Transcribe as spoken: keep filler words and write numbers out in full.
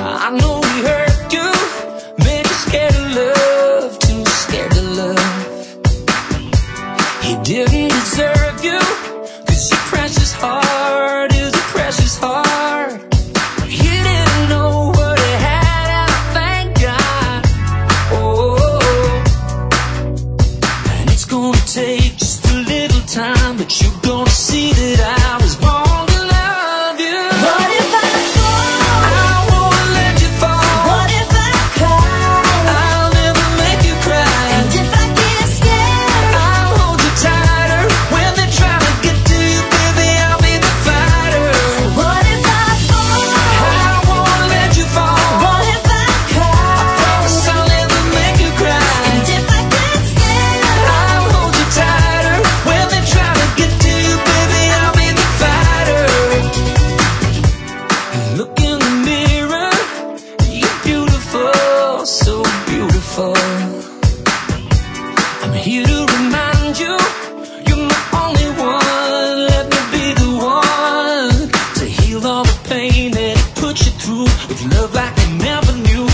I know he hurt you, made you scared of love, too scared of love. He didn't deserve you, cause your precious heart is a precious heart. He didn't know what he had, and I thank God. Oh, and it's gonna take just a little time, but you're gonna see that I was born to love you. What if I fall? I won't let you fall. What if I cry? I'll never make you cry. And if I get scared, I'll hold you tighter. When they try to get to you, baby, I'll be the fighter. What if I fall? I won't let you fall. What if I cry? I promise I'll never make you cry. And if I get scared, I'll hold you tighter. When they try to get to you, baby, I'll be the fighter. Look in the mirror, you're beautiful, so beautiful. I'm here to remind you, you're my only one. Let me be the one to heal all the pain that it put you through, with love like you never knew.